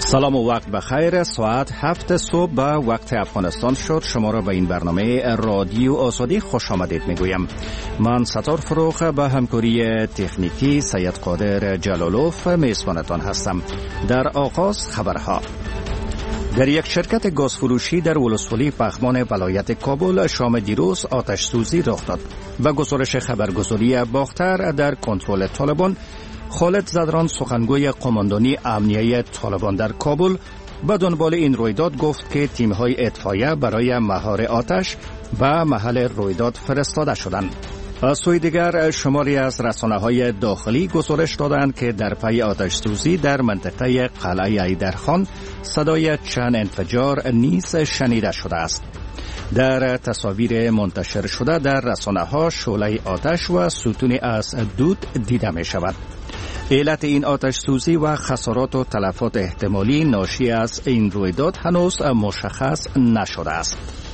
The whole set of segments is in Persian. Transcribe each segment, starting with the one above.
سلام و وقت بخیر. ساعت 7 صبح به وقت افغانستان شد. شما را به این برنامه رادیو آزادی خوش آمدید میگویم. من ستار فروخ به همکاری تکنیکی سید قادر جلالوف میزبانتان هستم. در آغاز خبرها. در یک شرکت گازفروشی در ولسوالی پغمان ولایت کابل شام دیروز آتش سوزی رخ داد. به گزارش خبرگزاری باختر در کنترل طالبان، خالد زدران سخنگوی قماندانی امنیه طالبان در کابل به دنبال این رویداد گفت که تیم‌های اطفائیه برای مهار آتش به محل رویداد فرستاده شدند. از سوی دیگر شماری از رسانه‌های داخلی گزارش دادند که در پی آتش سوزی در منطقه قلعه ایدرخان صدای چند انفجار نیز شنیده شده است. در تصاویر منتشر شده در رسانه‌ها شعله آتش و ستونی از دود دیده می شود. علت این آتش سوزی و خسارات و تلفات احتمالی ناشی از این رویداد هنوز مشخص نشده است.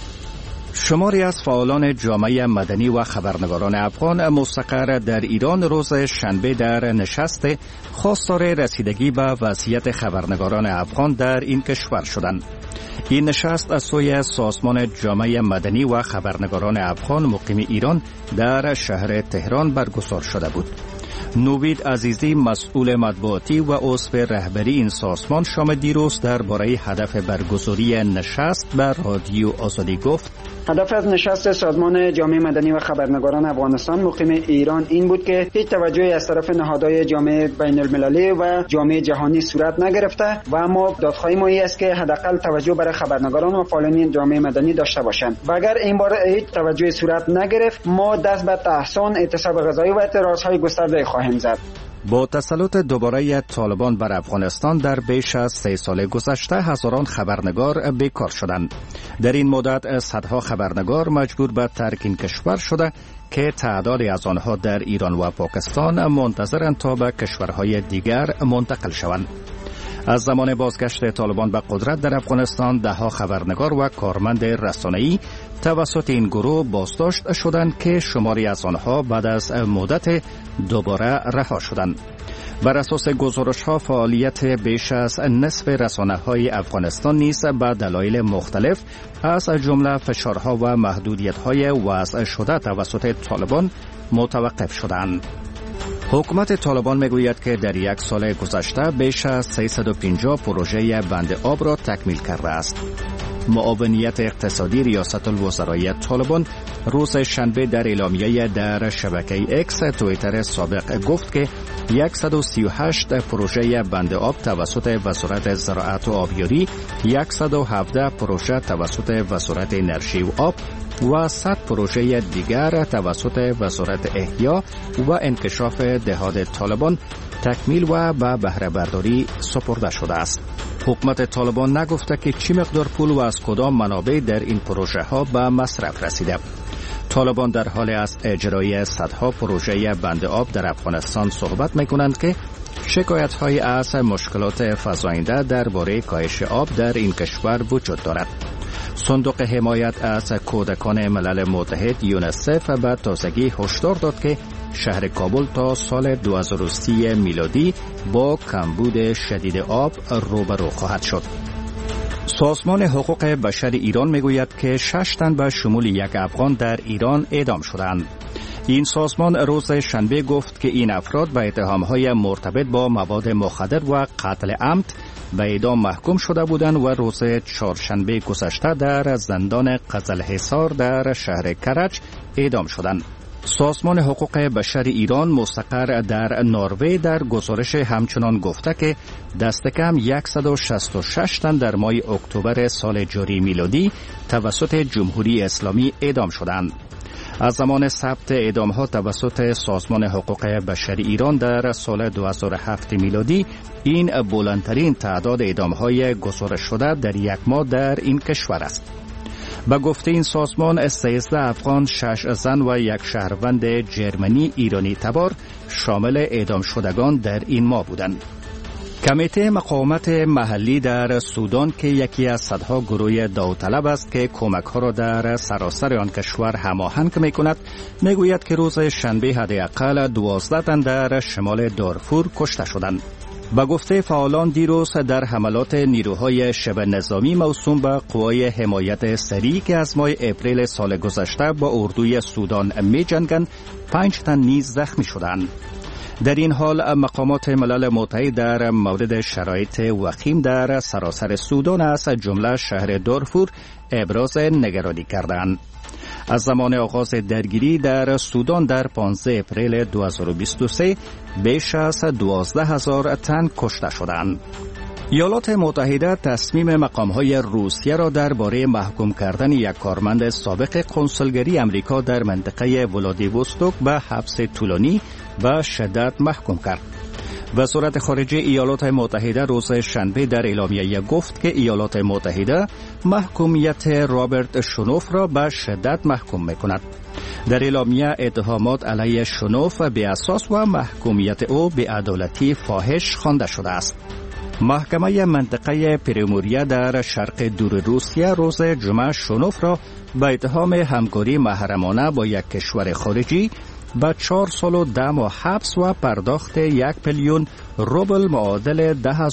شماری از فعالان جامعه مدنی و خبرنگاران افغان مستقر در ایران روز شنبه در نشست خواستار رسیدگی به وضعیت خبرنگاران افغان در این کشور شدند. این نشست از سوی سازمان جامعه مدنی و خبرنگاران افغان مقیم ایران در شهر تهران برگزار شده بود. نوید عزیزی مسئول مطبوعاتی و عضو رهبری این سازمان شام دیروز درباره هدف برگزاری نشست به رادیو آزادی گفت: هدف از نشست سازمان جامعه مدنی و خبرنگاران افغانستان مقیم ایران این بود که هیچ توجهی از طرف نهادهای جامعه بین المللی و جامعه جهانی صورت نگرفته و اما دادخواهی ما است که حداقل توجه برای خبرنگاران و فعالان جامعه مدنی داشته باشند و اگر این بار هیچ توجهی صورت نگرفت ما دست به تحصن، اعتصاب غذایی و اعتراضهای گسترده خواهیم زد. با تسلط دوباره طالبان بر افغانستان در بیش از 3 سال گذشته هزاران خبرنگار بیکار شدند. در این مدت صدها خبرنگار مجبور به ترک این کشور شده که تعدادی از آنها در ایران و پاکستان منتظرند تا به کشورهای دیگر منتقل شوند. از زمان بازگشت طالبان به قدرت در افغانستان دهها خبرنگار و کارمند رسانه‌ای توسط این گروه بازداشت شدند که شماری از آنها بعد از مدت دوباره رها شدند. بر اساس گزارش‌ها فعالیت بیش از نصف رسانه‌های افغانستان نیز به دلایل مختلف از جمله فشارها و محدودیت‌های وضع شده توسط طالبان متوقف شدند. حکومت طالبان میگوید که در 1 سال گذشته بیش از 350 پروژه بند آب را تکمیل کرده است. معاونیت اقتصادی ریاست الوزرای طالبان روز شنبه در اعلامیه در شبکه اکس توییتر سابق گفت که 138 پروژه بند آب توسط وزارت زراعت و آبیاری، 117 پروژه توسط وزارت انرژی و آب و 100 پروژه دیگر توسط وزارت احیا و انکشاف دهات طالبان تکمیل و به بهره برداری سپرده شده است. حکومت طالبان نگفته که چی مقدار پول و از کدام منابع در این پروژه ها به مصرف رسیده. طالبان در حال از اجرای صدها پروژه بند آب در افغانستان صحبت می‌کنند که شکایت‌های از مشکلات فزاینده درباره کاهش آب در این کشور وجود دارد. صندوق حمایت از کودکان ملل متحد یونیسف به تازگی هشدار داد که شهر کابل تا سال 2030 میلادی با کمبود شدید آب روبرو خواهد شد. سازمان حقوق بشر ایران میگوید که 6 تن به شمول 1 افغان در ایران اعدام شدند. این سازمان روز شنبه گفت که این افراد به اتهام‌های مرتبط با مواد مخدر و قتل عمد به اعدام محکوم شده بودند و روز چهارشنبه گذشته در زندان قزلحصار در شهر کرج اعدام شدند. سازمان حقوق بشر ایران مستقر در نروژ در گزارش همچنان گفته که دست کم 166 تن در ماه اکتبر سال جاری میلادی توسط جمهوری اسلامی اعدام شدند. از زمان ثبت اعدام‌ها توسط سازمان حقوق بشر ایران در سال 2007 میلادی این بلندترین تعداد اعدام‌های گزارش شده در 1 ماه در این کشور است. به گفته این سازمان 13 افغان، 6 زن و 1 شهروند جرمنی ایرانی تبار شامل اعدام شدگان در این ماه بودند. کمیته مقاومت محلی در سودان که یکی از صدها گروه داوطلب است که کمک‌ها را در سراسر آن کشور هماهنگ می‌کند، می‌گوید که روز شنبه حداقل 12 تن در شمال دارفور کشته شدند. با گفته فعالان دیروز در حملات نیروهای شبه نظامی موسوم به قوای حمایت سریع که از ماه اپریل سال گذشته با اردوی سودان می جنگند 5 تن نیز زخمی شدند. در این حال مقامات ملل متحد در مورد شرایط وخیم در سراسر سودان از جمله شهر دارفور ابراز نگرانی کردند. از زمان آغاز درگیری در سودان در 15 اپریل 2023 بیش از 12,000 تن کشته شدند. ایالات متحده تصمیم مقام‌های روسیه را درباره محکوم کردن یک کارمند سابق کنسولگری امریکا در منطقه ولادیوستوک به حبس طولانی و شدت محکوم کرد. وزارت خارجه ایالات متحده روز شنبه در اعلامیه گفت که ایالات متحده محکومیت رابرت شنوف را به شدت محکوم می‌کند. در اعلامیه اتهامات علیه شنوف به اساس و محکومیت او به عدالتی فاحش خوانده شده است. محکمه منطقه پریموریا در شرق دور روسیه روز جمعه شنوف را به اتهام همکاری محرمانه با یک کشور خارجی با 4 سال و 10 ماه حبس و پرداخت 1 میلیون روبل معادل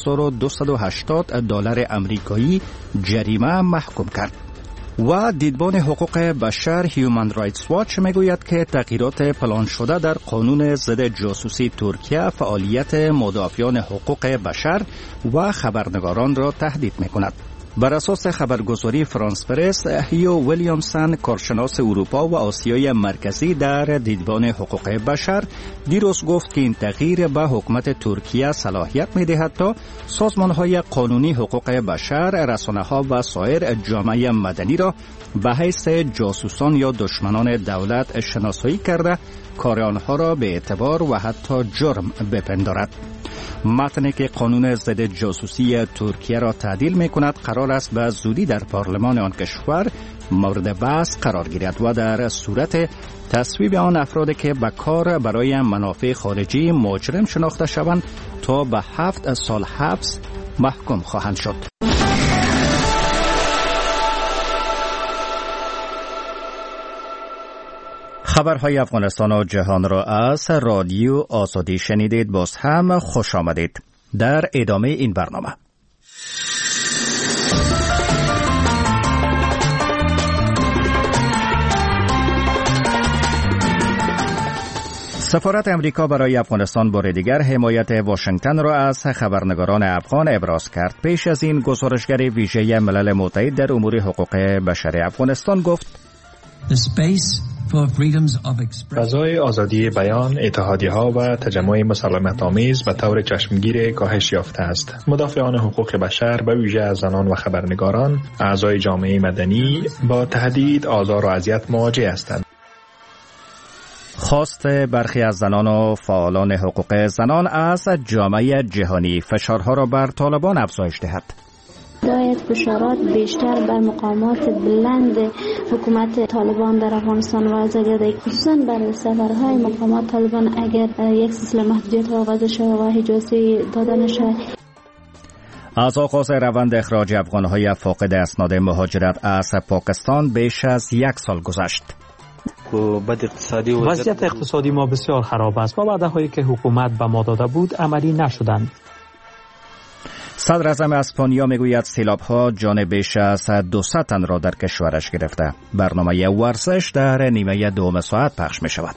$2280 آمریکایی جریمه محکوم کرد. و دیدبان حقوق بشر هیومن رایتس واچ میگوید که تغییرات پلان شده در قانون ضد جاسوسی ترکیه فعالیت مدافعان حقوق بشر و خبرنگاران را تهدید میکند. بر اساس خبرگزاری فرانس پرس، هیو ویلیامسن کارشناس اروپا و آسیای مرکزی در دیدبان حقوق بشر دیروز گفت که این تغییر به حکومت ترکیه صلاحیت می‌دهد تا سازمان‌های قانونی حقوق بشر، رسانه‌ها و سایر جامعه مدنی را به حیث جاسوسان یا دشمنان دولت شناسایی کرده کار آنها را به اعتبار و حتی جرم بپندارد. متنی که قانون ضد جاسوسی ترکیه را تعدیل می‌کند قرار است به زودی در پارلمان آن کشور مورد بحث قرار گیرد و در صورت تصویب آن افرادی که به کار برای منافع خارجی مجرم شناخته شوند تا به 7 سال حبس محکوم خواهند شد. خبرهای افغانستان و جهان را از رادیو آزادی شنیدید. باز هم خوش آمدید. در ادامه این برنامه سفارت امریکا برای افغانستان بار دیگر حمایت واشنگتن را از خبرنگاران افغان ابراز کرد. پیش از این گزارشگر ویژه ملل متحد در امور حقوق بشر افغانستان گفت فضای آزادی بیان، اتحادیه‌ها و تجمع مسالمت‌آمیز به طور چشمگیر کاهش یافته است. مدافعان حقوق بشر به ویژه از زنان و خبرنگاران، اعضای جامعه مدنی با تهدید، آزار و اذیت مواجه هستند. خواست برخی از زنان و فعالان حقوق زنان از جامعه جهانی فشارها را بر طالبان افزایش دهد. باید فشارات بیشتر بر مقامات بلند حکومت طالبان در افغانستان وضع گردد، خصوصا بر سفرهای مقامات طالبان اگر یک سلسله محدودیت وضع شود و اجازه داده نشود. از آغاز روند اخراج افغانهای فاقد اسناد مهاجرت از پاکستان بیش از 1 سال گذشت. وضعیت اقتصادی ما بسیار خراب است و وعده‌هایی که حکومت به ما داده بود عملی نشدند. صدر اعظم اسپانیا میگوید سیلاب‌ها جان بیش از 200 تن را در کشورش گرفته. برنامه ورزش در نیمه دوم ساعت پخش می شود.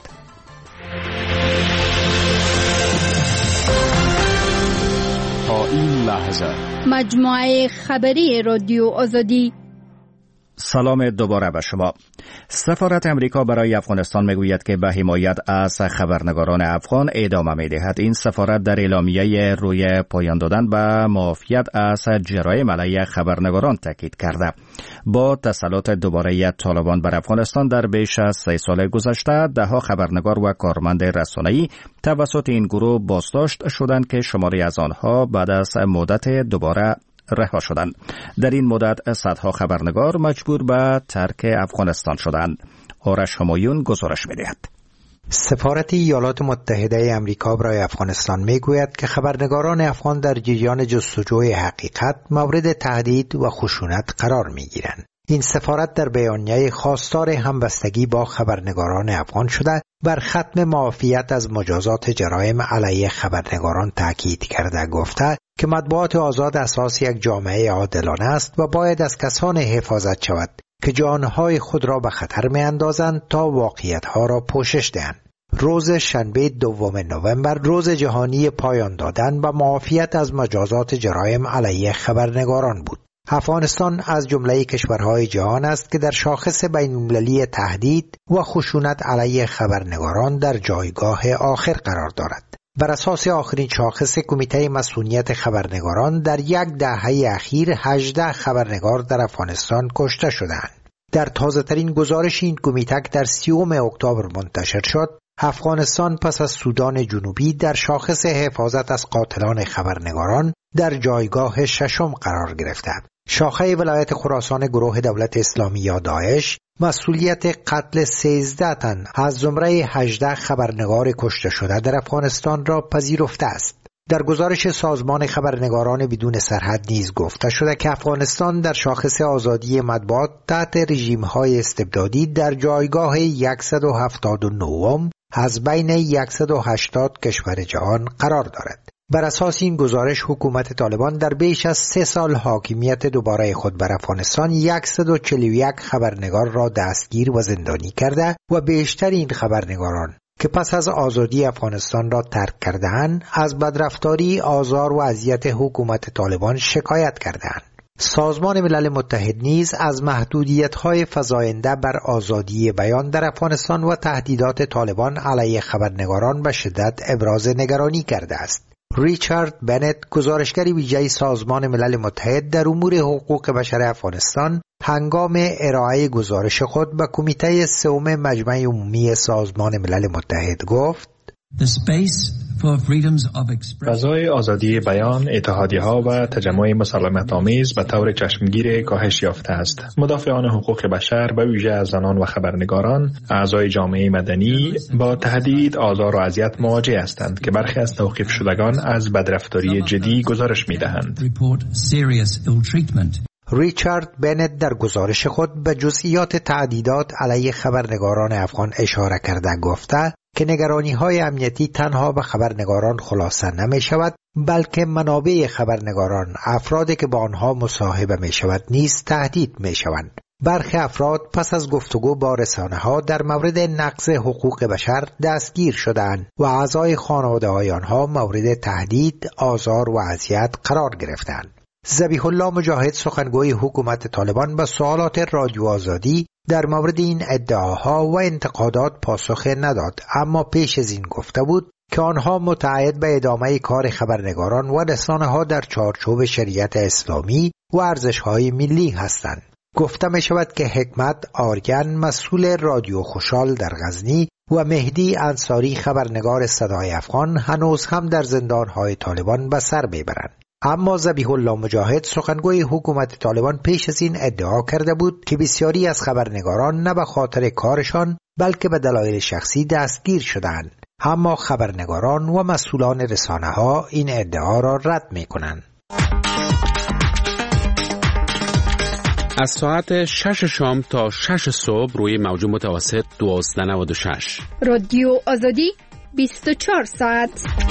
تا این لحظه مجموعه خبری رادیو آزادی. سلام دوباره به شما. سفارت امریکا برای افغانستان میگوید که به حمایت از خبرنگاران افغان ادامه میدهد. این سفارت در اعلامیه روی پایان دادن به معافیت از جرایم علیه خبرنگاران تاکید کرده. با تسلط دوباره طالبان بر افغانستان در بیش از 3 سال گذشته، دهها خبرنگار و کارمند رسانه‌ای توسط این گروه بازداشت شدند که شماری از آنها بعد از مدت دوباره رها شدند. در این مدت صدها خبرنگار مجبور به ترک افغانستان شدند. آرش همایون گزارش می‌دهد. سفارت ایالات متحده آمریکا برای افغانستان میگوید که خبرنگاران افغان در جریان جستجوی حقیقت مورد تهدید و خشونت قرار می‌گیرند. این سفارت در بیانیه خواستار همبستگی با خبرنگاران افغان شده بر ختم معافیت از مجازات جرایم علیه خبرنگاران تاکید کرده گفته که مطبوعات آزاد اساس یک جامعه عادلانه است و باید از کسانی حفاظت شود که جانهای خود را به خطر می‌اندازند تا واقعیت‌ها را پوشش دهند. روز شنبه 2 نوامبر روز جهانی پایان دادن و معافیت از مجازات جرایم علیه خبرنگاران بود. افغانستان از جمله کشورهای جهان است که در شاخص بین‌المللی تهدید و خشونت علیه خبرنگاران در جایگاه آخر قرار دارد. بر اساس آخرین شاخص کمیته مسئولیت خبرنگاران در یک دهه اخیر 18 خبرنگار در افغانستان کشته شدند. در تازه‌ترین گزارش این کمیته که در 30 اکتبر منتشر شد، افغانستان پس از سودان جنوبی در شاخص حفاظت از قاتلان خبرنگاران در جایگاه 6 قرار گرفته. شاخه ولایت خراسان گروه دولت اسلامی یا داعش مسئولیت قتل 13 تن از زمره 18 خبرنگار کشته شده در افغانستان را پذیرفته است. در گزارش سازمان خبرنگاران بدون سرحد نیز گفته شده که افغانستان در شاخص آزادی مطبوعات تحت رژیم‌های استبدادی در جایگاه 179 از بین 180 کشور جهان قرار دارد. بر اساس این گزارش حکومت طالبان در بیش از 3 سال حاکمیت دوباره خود بر افغانستان 141 خبرنگار را دستگیر و زندانی کرده و بیشتر این خبرنگاران که پس از آزادی افغانستان را ترک کرده‌اند از بدرفتاری، آزار و اذیت حکومت طالبان شکایت کرده‌اند. سازمان ملل متحد نیز از محدودیت‌های فزاینده بر آزادی بیان در افغانستان و تهدیدات طالبان علیه خبرنگاران به شدت ابراز نگرانی کرده است. ریچارد بنت، گزارشگر ویژه سازمان ملل متحد در امور حقوق بشر افغانستان، هنگام ارائه گزارش خود به کمیته 3 مجمع عمومی سازمان ملل متحد گفت: فضای آزادی بیان، اتحادیه‌ها و تجمع مسالمت‌آمیز به طور چشمگیر کاهش یافته است. مدافعان حقوق بشر به ویژه از زنان و خبرنگاران، اعضای جامعه مدنی با تهدید، آزار و اذیت مواجه هستند که برخی از توقیف شدگان از بدرفتاری جدی گزارش می‌دهند. ریچارد بنت در گزارش خود به جزئیات تهدیدات علیه خبرنگاران افغان اشاره کرده گفته که نگرانی‌های امنیتی تنها به خبرنگاران خلاصه نمی شود، بلکه منابع خبرنگاران، افرادی که با آنها مصاحبه می شود نیز تهدید می شوند. برخی افراد پس از گفتگو با رسانه‌ها در مورد نقض حقوق بشر دستگیر شدند و اعضای خانواده‌های آنها مورد تهدید، آزار و اذیت قرار گرفتند. ذبیح الله مجاهد، سخنگوی حکومت طالبان، به سوالات رادیو آزادی در مورد این ادعاها و انتقادات پاسخ نداد، اما پیش از این گفته بود که آنها متعهد به ادامه کار خبرنگاران و رسانه‌ها در چارچوب شریعت اسلامی و ارزش‌های ملی هستند. گفته می شود که حکمت آرگن، مسئول رادیو خوشحال در غزنی، و مهدی انصاری، خبرنگار صدای افغان، هنوز هم در زندان‌های طالبان به سر میبرند. اما ذبیح الله مجاهد، سخنگوی حکومت طالبان، پیش از این ادعا کرده بود که بسیاری از خبرنگاران نه به خاطر کارشان بلکه به دلایل شخصی دستگیر شدند. اما خبرنگاران و مسئولان رسانه‌ها این ادعا را رد می‌کنند. از ساعت 6 شام تا 6 صبح روی موج متوسط 1296 رادیو آزادی 24 ساعت.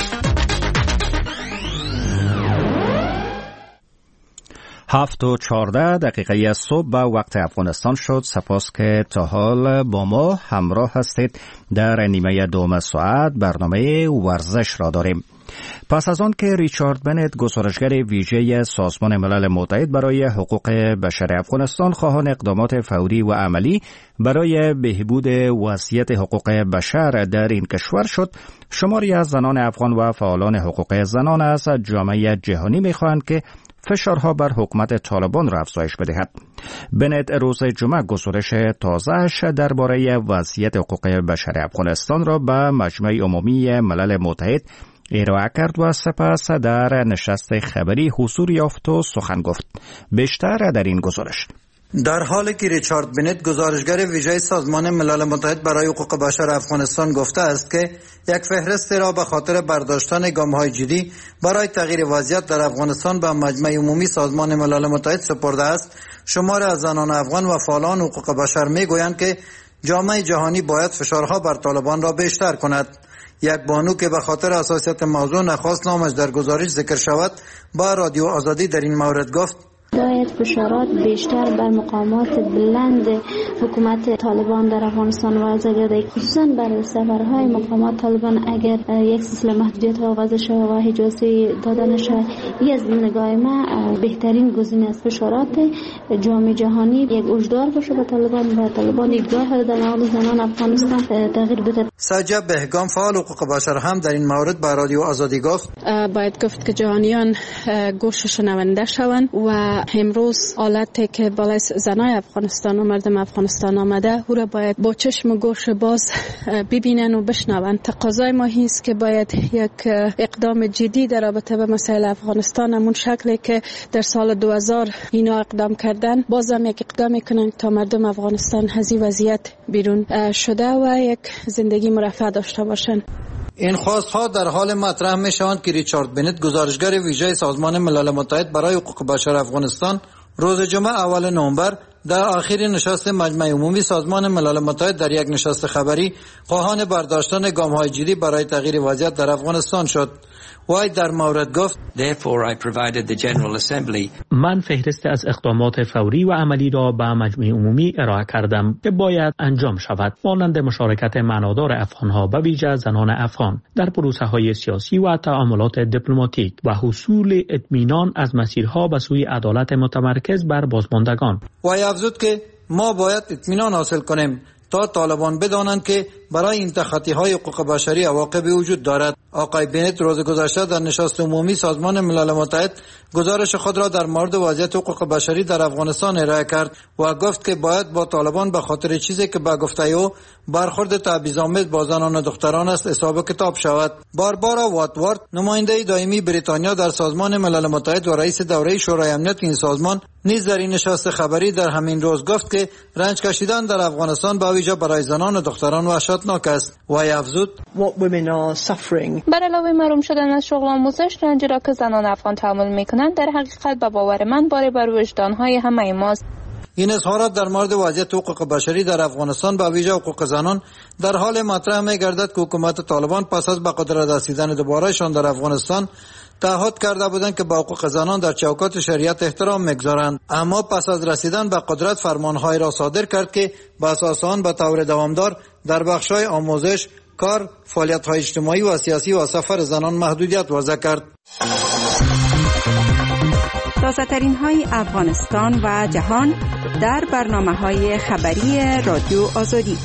7:14 صبح به وقت افغانستان شد. سپاس که تا حال با ما همراه هستید. در نیمه دوم ساعت برنامه ورزش را داریم. پس از آن که ریچارد بنت، گزارشگر ویژه سازمان ملل متحد برای حقوق بشر افغانستان، خواهان اقدامات فوری و عملی برای بهبود وضعیت حقوق بشر در این کشور شد، شماری از زنان افغان و فعالان حقوق زنان از جامعه جهانی می‌خواهند که فشارها بر حکومت طالبان را افزایش بدهد. بنت روز جمعه گزارش تازه‌اش درباره وضعیت حقوق بشر افغانستان را به مجمع عمومی ملل متحد ارائه کرد و سپس در نشست خبری حضور یافت و سخن گفت. بیشتر در این گزارش. در حالی که ریچارد بنت، گزارشگر ویژه سازمان ملل متحد برای حقوق بشر افغانستان، گفته است که یک فهرست را به خاطر برداشتن گام‌های جدی برای تغییر وضعیت در افغانستان به مجمع عمومی سازمان ملل متحد سپرده است، شمار از زنان افغان و فعالان حقوق بشر میگویند که جامعه جهانی باید فشارها بر طالبان را بیشتر کند. یک بانو که به خاطر حساسیت موضوع نخواست نامش در گزارش ذکر شود با رادیو آزادی در این مورد گفت باید فشارات بیشتر بر مقامات بلند حکومت طالبان در افغانستان وضع گردد، خصوصا بر سفرهای مقامات طالبان اگر یک سلسله محدودیت ها وضع شود و اجازه داده نشود. این از نگاه ما بهترین گزینه است. فشارات جامعه جهانی یک هشدار باشه به طالبان و طالبان دیدگاه در مورد زنان افغانستان تغییر بده. سجاد بهگام فعال حقوق بشر هم در این مورد به رادیو آزادی گفت باید گفت که جهانیان گوش شنونده شوند و امروز حالتی که بالای زنای افغانستان و مردم افغانستان آمده او را باید با چشم و گوش باز ببینن و بشنون. تقاضای ما است که باید یک اقدام جدی در رابطه با مسائل افغانستان همون شکلی که در سال 2000 اینا اقدام کردن بازم یک اقدام کنن تا مردم افغانستان از این وضعیت بیرون شده و یک زندگی مرفه داشته باشند. این خواست‌ها در حال مطرح می‌شوند که ریچارد بنت گزارشگر ویژه سازمان ملل متحد برای حقوق بشر افغانستان روز جمعه اول نوامبر در آخرین نشست مجمع عمومی سازمان ملل متحد در یک نشست خبری خواهان برداشتن گام‌های جدی برای تغییر وضعیت در افغانستان شد. وای در مورد گفت من فهرست از اقدامات فوری و عملی را به مجمع عمومی ارائه کردم که باید انجام شود، مانند مشارکت معنادار افغانها و ویژه زنان افغان در پروسه‌های سیاسی و تعاملات دیپلماتیک و حصول اطمینان از مسیرها به سوی عدالت متمرکز بر بازماندگان. وای افزود که ما باید اطمینان حاصل کنیم تا طالبان بدانند که برای این تخطی‌های حقوق بشری عواقبی وجود دارد. آقای بنت روز گذشته در نشست عمومی سازمان ملل متحد گزارش خود را در مورد وضعیت حقوق بشری در افغانستان ارائه کرد و گفت که باید با طالبان به خاطر چیزی که به گفته او برخورد تبعیض‌آمیز با زنان و دختران است حساب کتاب شود. باربارا واتوارد نماینده دائمی بریتانیا در سازمان ملل متحد و رئیس دوره شورای امنیت این سازمان نیز در این نشست خبری در همین روز گفت که رنج کشیدن در افغانستان به ویژه برای زنان و دختران وحشتناک است. و افزود بر علاوه محروم شدن از شغل آموزش، رنجی را که زنان افغان تحمل می‌کنند در حقیقت به باور من باری بر وجدان‌های همه ماست. این اظهارات در مورد وضعیت حقوق بشری در افغانستان به ویژه حقوق زنان در حال مطرح می‌گردد که حکومت طالبان پس از به قدرت رسیدن دوبارهشان در افغانستان تعهد کرده بودند که با حقوق زنان در چوکات شریعت احترام می‌گذارند، اما پس از رسیدن به قدرت فرمان‌هایی را صادر کرد که به اساس آن به طور دوامدار در بخش‌های آموزش، کار، فعالیت‌های اجتماعی و سیاسی و سفر زنان محدودیت وضع کرد. تازه‌ترین های افغانستان و جهان در برنامه‌های خبری رادیو آزادی.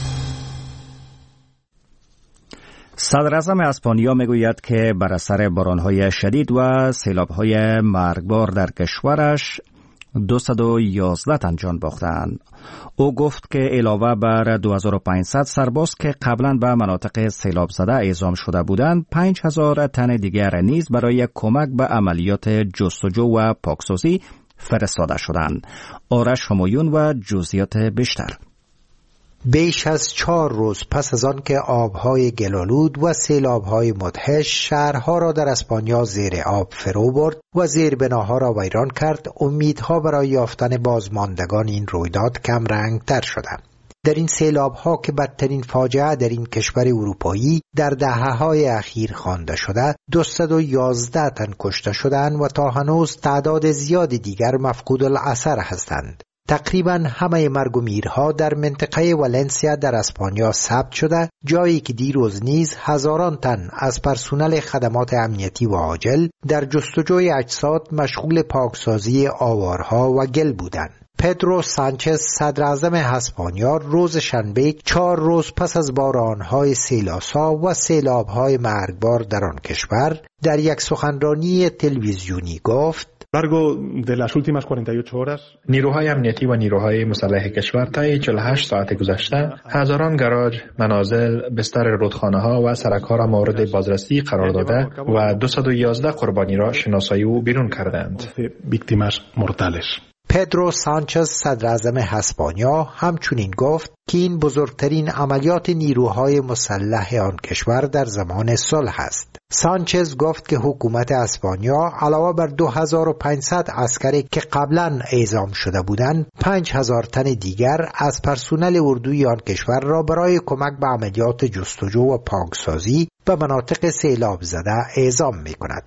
صدراعظم اسپانیا میگوید که بر اثر باران‌های شدید و سیلاب‌های مرگبار در کشورش 211 تن جان باختند. او گفت که علاوه بر 2500 سرباز که قبلا به مناطق سیلاب زده اعزام شده بودند، 5000 تن دیگر نیز برای کمک به عملیات جستجو و پاکسازی فرستاده شدند. آرش همایون و جزئیات بیشتر. بیش از 4 روز پس از آن که آبهای گلالود و سیلابهای مدهش شهرها را در اسپانیا زیر آب فرو برد و زیربناها را ویران کرد، امیدها برای یافتن بازماندگان این رویداد کم رنگ تر شدند. در این سیلابها که بدترین فاجعه در این کشور اروپایی در دهه‌های اخیر خوانده شده، 211 تن کشته شدند و تا هنوز تعداد زیادی دیگر مفقود الاثر هستند. تقریبا همه مرگ و میرها در منطقه والنسیا در اسپانیا ثبت شده، جایی که دیروز نیز هزاران تن از پرسنل خدمات امنیتی و عاجل در جستجوی اجساد مشغول پاکسازی آوارها و گل بودند. پدرو سانچز صدراعظم اسپانیا روز شنبه 4 روز پس از بارانهای سیلاسا و سیلابهای مرگبار در آن کشور در یک سخنرانی تلویزیونی گفت: نیروهای امنیتی و نیروهای مسلح کشور طی 48 ساعت گذشته هزاران گاراژ، منازل، بستر رودخانه‌ها و سرک‌ها را مورد بازرسی قرار داده و 211 قربانی را شناسایی و بیرون کردند. پدرو سانچز صدراعظم اسپانیا همچنین گفت که این بزرگترین عملیات نیروهای مسلح آن کشور در زمان صلح است. سانچز گفت که حکومت اسپانیا علاوه بر 2500 عسکری که قبلا اعزام شده بودند 5000 تن دیگر از پرسنل اردوی آن کشور را برای کمک به عملیات جستجو و پاکسازی به مناطق سیلاب زده اعزام می کند.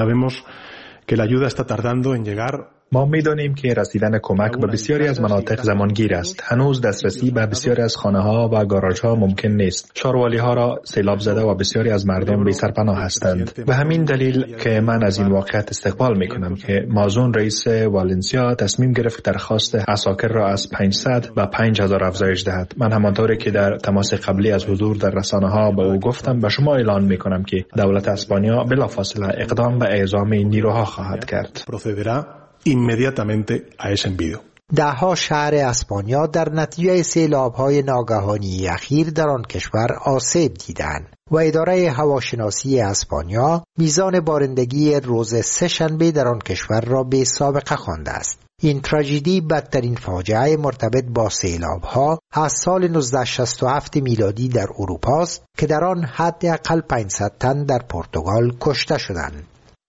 ما می‌دانیم که رسیدن کمک به بسیاری از مناطق زمانگیر است. هنوز دسترسی به بسیاری از خانه‌ها و گاراژها ممکن نیست. شاروالی‌ها را سیلاب زده و بسیاری از مردم بی سرپناه هستند. به همین دلیل که من از این واقعیت استقبال می‌کنم که مازون رئیس والنسیا تصمیم گرفت درخواست عساکر را از 500 و 5000 افزایش دهد. من همانطوری که در تماس قبلی از حضور در رسانه‌ها به او گفتم به شما اعلان می‌کنم که دولت اسپانیا بلافاصله اقدام به اعزام این نیروها خواهد کرد. inmediatamente a ese envío. دهها شهر اسپانیا در نتیجه سیلاب‌های ناگهانی اخیر در آن کشور آسیب دیدند و اداره هواشناسی اسپانیا میزان بارندگی روز سه‌شنبه در آن کشور را بی سابقه خوانده است. این تراژدی بدترین فاجعه مرتبط با سیلاب‌ها از سال 1967 میلادی در اروپا است که در آن حداقل 500 تن در پرتغال کشته شدند.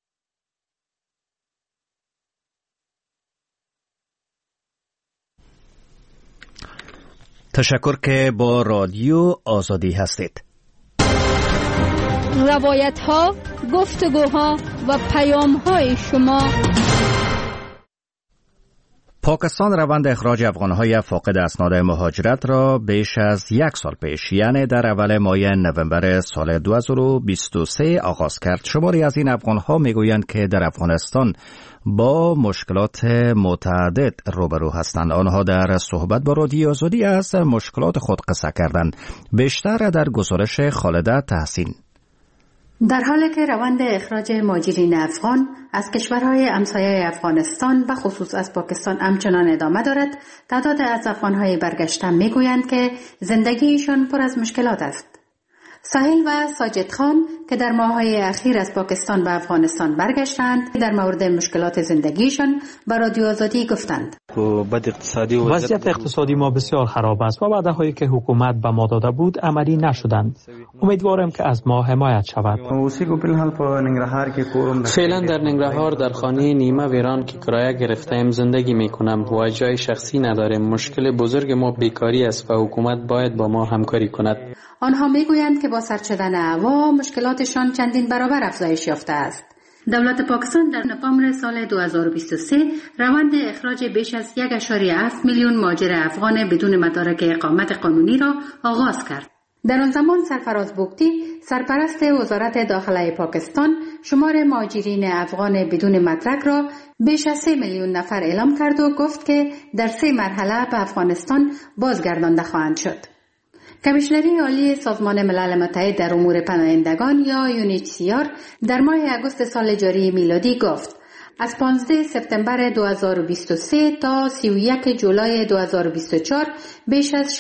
تشکر که با رادیو آزادی هستید. روایت ها، گفتگوها و پیام های شما. پاکستان روند اخراج افغانهای فاقد اسناد مهاجرت را بیش از 1 سال پیش یعنی در اول ماه نوامبر سال 2023 آغاز کرد. شماری از این افغانها میگویند که در افغانستان با مشکلات متعدد روبرو هستند. آنها در صحبت با رادیو آزادی از مشکلات خود قصه کردند. بیشتر در گزارش خالده تحسین. در حالی که روند اخراج مهاجرین افغان از کشورهای همسایه افغانستان و خصوص از پاکستان همچنان ادامه دارد، تعداد از افغانهای برگشته میگویند که زندگیشان پر از مشکلات است. ساحل و ساجد خان که در ماه‌های اخیر از پاکستان به افغانستان برگشتند در مورد مشکلات زندگیشان به رادیو آزادی گفتند. وضعیت اقتصادی ما بسیار خراب است و وعده‌هایی که حکومت به ما داده بود عملی نشدند. امیدوارم که از ما حمایت شود. فعلا در ننگرهار در خانه نیمه ویران که کرایه گرفته‌ایم زندگی می‌کنم و جای شخصی نداریم. مشکل بزرگ ما بیکاری است و حکومت باید با ما همکاری کند. آنها میگویند که با سرد شدن هوا مشکلاتشان چندین برابر افزایش یافته است. دولت پاکستان در نوامبر سال 2023 روند اخراج بیش از 1.7 میلیون مهاجر افغان بدون مدارک اقامت قانونی را آغاز کرد. در آن زمان سرفراز بوگتی سرپرست وزارت داخله پاکستان شمار مهاجرین افغان بدون مدرک را بیش از 3 میلیون نفر اعلام کرد و گفت که در 3 مرحله به افغانستان بازگردانده خواهند شد. کمیشنری عالی سازمان ملل متحد در امور پناهندگان یا UNHCR در ماه اگست سال جاری میلادی گفت از 15 سپتامبر 2023 تا 31 جولای 2024 بیش از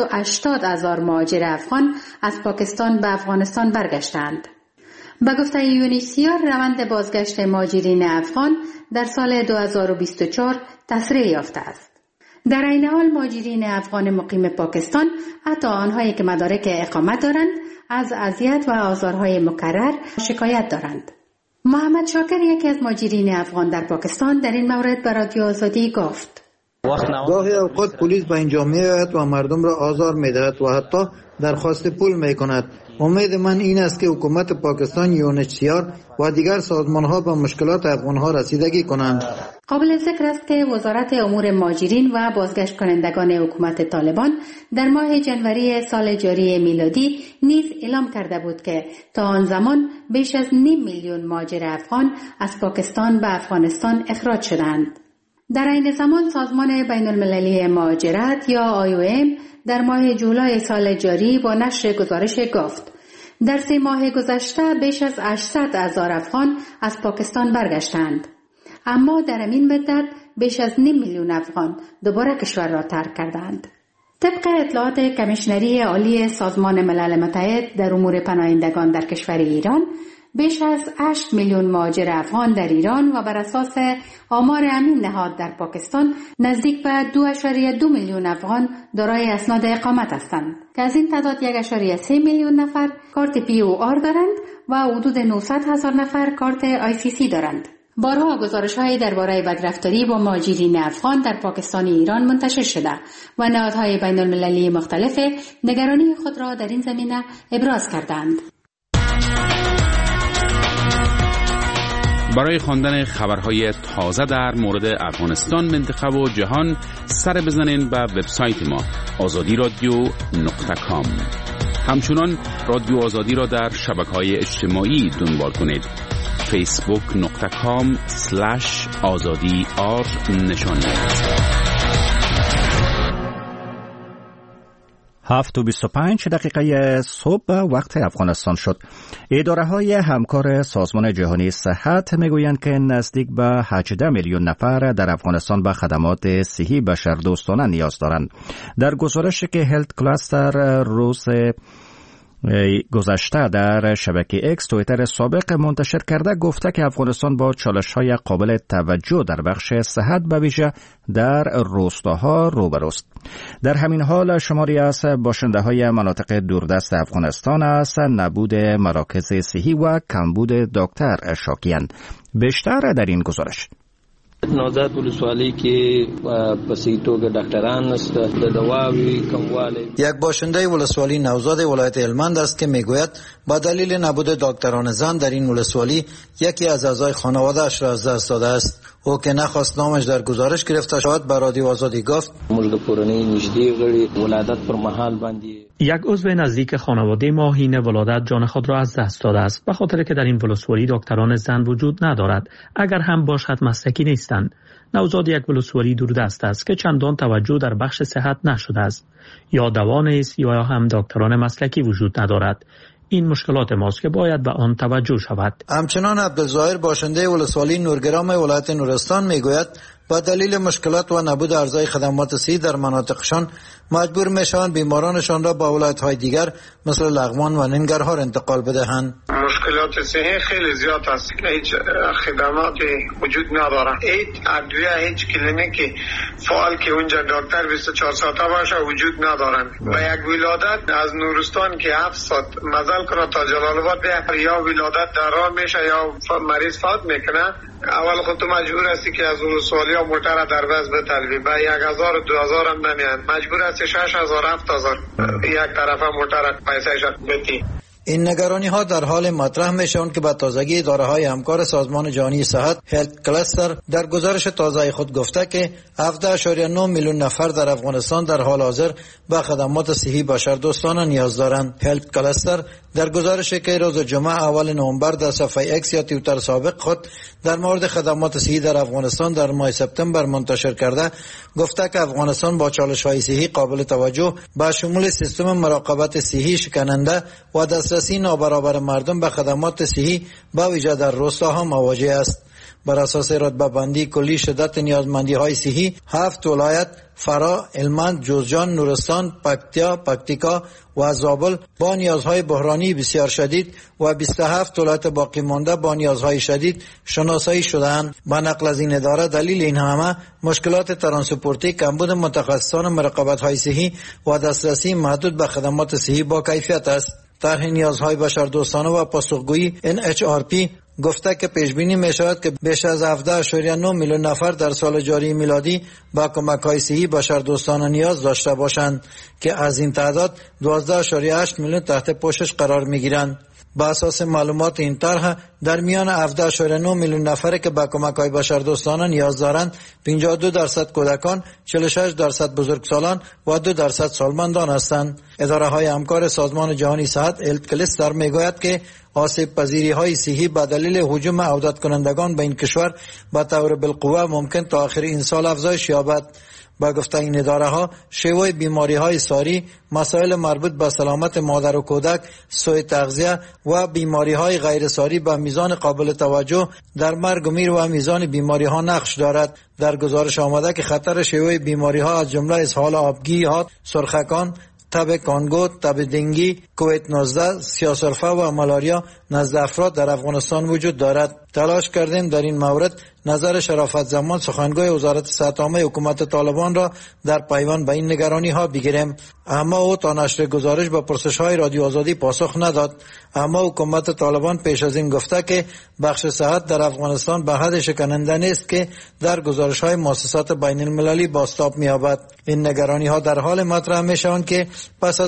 680,000 مهاجر افغان از پاکستان به افغانستان برگشتند. به گفته UNHCR روند بازگشت مهاجرین افغان در سال 2024 تسریع یافته است. در این حال مهاجرین افغان مقیم پاکستان حتی آنهایی که مدارک اقامت دارند از اذیت و آزارهای مکرر شکایت دارند. محمد شاکر یکی از مهاجرین افغان در پاکستان در این مورد به رادیو آزادی گفت گاهی اوقات پلیس به اینجا میآید و مردم را آزار میدهد و حتی درخواست پول میکند. امید من این است که حکومت پاکستان UNHCR و دیگر سازمان‌ها به مشکلات افغان‌ها رسیدگی کنند. قابل ذکر است که وزارت امور مهاجرین و بازگشت کنندگان حکومت طالبان در ماه جنوری سال جاری میلادی نیز اعلام کرده بود که تا آن زمان بیش از 0.5 میلیون مهاجر افغان از پاکستان به افغانستان اخراج شدند. در این زمان سازمان بین المللی مهاجرت یا IOM در ماه جولای سال جاری با نشر گزارش گفت در 3 ماه گذشته بیش از 800,000 افغان از پاکستان برگشتند، اما در این مدت بیش از 0.5 میلیون افغان دوباره کشور را ترک کردند. طبق اطلاعات کمیشنری عالی سازمان ملل متحد در امور پناهندگان در کشور ایران، بیش از 8 میلیون مهاجر افغان در ایران و بر اساس آمار امین نهاد در پاکستان نزدیک به 2.2 میلیون افغان دارای اسناد اقامت هستند که از این تعداد 1.3 میلیون نفر کارت POR دارند و حدود 900,000 نفر کارت ICC دارند. بارها گزارش‌هایی درباره بدرفتاری با مهاجرین افغان در پاکستان ایران منتشر شده و نهادهای بین‌المللی مختلف نگرانی خود را در این زمینه ابراز کردند. برای خواندن خبرهای تازه در مورد افغانستان، منطقه و جهان سر بزنین به وبسایت ما azadiradio.com. همچنان رادیو آزادی را در شبکه‌های اجتماعی دنبال کنید. facebook.com/azadi_r نشانید. 7:25 صبح وقت افغانستان شد. اداره های همکار سازمان جهانی صحت میگویند که نزدیک به 18 میلیون نفر در افغانستان به خدمات صحی بشردوستانه نیاز دارند. در گزارشی که هلت کلاستر روز گذشته در شبکه اکس توییتر سابق منتشر کرده گفته که افغانستان با چالش‌های قابل توجه در بخش صحت به ویژه در روستاها روبروست. در همین حال شماری از باشنده‌های مناطق دوردست افغانستان از نبود مراکز صحی و کمبود دکتر شاکی‌اند. بیشتر در این گزارش. نوزاد ولسوالی که پسیتوگ دکتران است د دواوی کمواله. یک باشنده ولسوالی نوزاد ولایت هلمند است که میگوید با دلیل نبود دکتران زن در این ولسوالی یکی از اعضای خانواده‌اش را از دست داده است. او که نخواست نامش در گزارش گرفته شود به رادیو آزادی گفت موږ د کورنۍ نږدې غړي ولادت پر مهال باندې یک عضو نزدیک خانواده ما حین ولادت جان خود را از دست داده است به خاطر که در این ولسوالی دکتران زن وجود ندارد. اگر هم باشد مسلکی نیستند. نوزاد یک ولسوالی دوردست است که چندان توجه در بخش صحت نشده است. یا دوا نیست یا هم دکتران مسلکی وجود ندارد. این مشکلات ماست که باید به آن توجه شود. همچنان عبدالظاهر باشنده ولسوالی نورگرام ولایت نورستان میگوید با دلیل مشکلات و نبود ارزهای خدمات صحی در مناطقشان مجبور میشوند بیمارانشان را با ولایت‌های دیگر مثل لغمان و ننگرهار انتقال بدهند. مشکلات صحی خیلی زیاد است. هیچ خدمات وجود نداره. هیچ ادویه، هیچ کلینیکی فعال که اونجا دکتر 24 ساعته باشه وجود ندارن. و یک ولادت از نورستان که 7 ساعت مزل کنه تا جلال آباد یا ولادت در راه میشه یا مریض فوت میکنه، اول خود تو مجبور هستی که از ولسوالی ها موتر در بس بطلبی به 1000 و 2000 هم نمیان، مجبور هستی 6000 7000 یک طرفه موتر پیسهش بدی. این نگرانی ها در حال مطرح می شوند که به تازگی اداره های همکار سازمان جهانی صحت هلت کلاستر در گزارش تازه خود گفته که 17.9 میلیون نفر در افغانستان در حال حاضر به خدمات صحی بشردوستانه نیاز دارند. هلت کلاستر در گزارشی که روز جمعه اول نوامبر در صفحه اکس یا توییتر سابق خود در مورد خدمات صحی در افغانستان در ماه سپتامبر منتشر کرده گفته که افغانستان با چالش‌های صحی قابل توجه با شمول سیستم مراقبت صحی شکننده و دسترسی نابرابر مردم به خدمات صحی با ویژه در روستاها مواجه است. بر اساس رتبه بندی کلی شدت نیازمندی های صحی 7 ولایت فرا، هلمند، جوزجان، نورستان، پکتیکا و زابل با نیازهای بحرانی بسیار شدید و 27 ولایت باقی مانده با نیازهای شدید شناسایی شده‌اند. با نقل از این اداره دلیل این همه مشکلات ترانسپورتی، کمبود متخصصان مراقبت های صحی و دسترسی محدود به خدمات صحی با کیفیت است. طرح نیازهای بشردوستانه و پاسخگویی NHRP گفته که پیش بینی می شود که بیش از 17.9 میلیون نفر در سال جاری میلادی با کمک‌های صحی بشردوستانه نیاز داشته باشند که از این تعداد 12.8 میلیون تحت پوشش قرار می‌گیرند. با اساس معلومات این طرح در میان 17.9 میلیون نفری که به کمک‌های بشردوستانه نیاز دارند 52% کودکان، 46% بزرگسالان و 2% سالمندان هستند. اداره‌های همکار سازمان جهانی صحت هلت کلاستر میگوید که آسیب پذیری های صحی به دلیل هجوم عودت کنندگان به این کشور به طور بالقوه ممکن تا آخر این سال افزایش یابد. با گفته این اداره ها شیوع بیماری های ساری، مسائل مربوط به سلامت مادر و کودک، سوء تغذیه و بیماری های غیر ساری به میزان قابل توجه در مرگ و میر و میزان بیماری ها نقش دارد. در گزارش آمده که خطر شیوع بیماری ها از جمله اسهال آبگیات، سرخکان، تب کانگو، تب دنگی، کووید 19، سیاه‌سرفه و مالاریا نزد افراد در افغانستان وجود دارد. تلاش کردیم در این مورد نظر شرافت زمان سخنگوی وزارت صحت عامه حکومت طالبان را در پیوند به این نگرانی ها بگیریم، اما او تا نشر گزارش به پرسش های رادیو آزادی پاسخ نداد. اما حکومت طالبان پیش از این گفته که بخش صحت در افغانستان به حد شکننده نیست که در گزارش های مؤسسات بین المللی بازتاب می‌یابد. این نگرانی ها در حال مطرح می‌شوند که پس از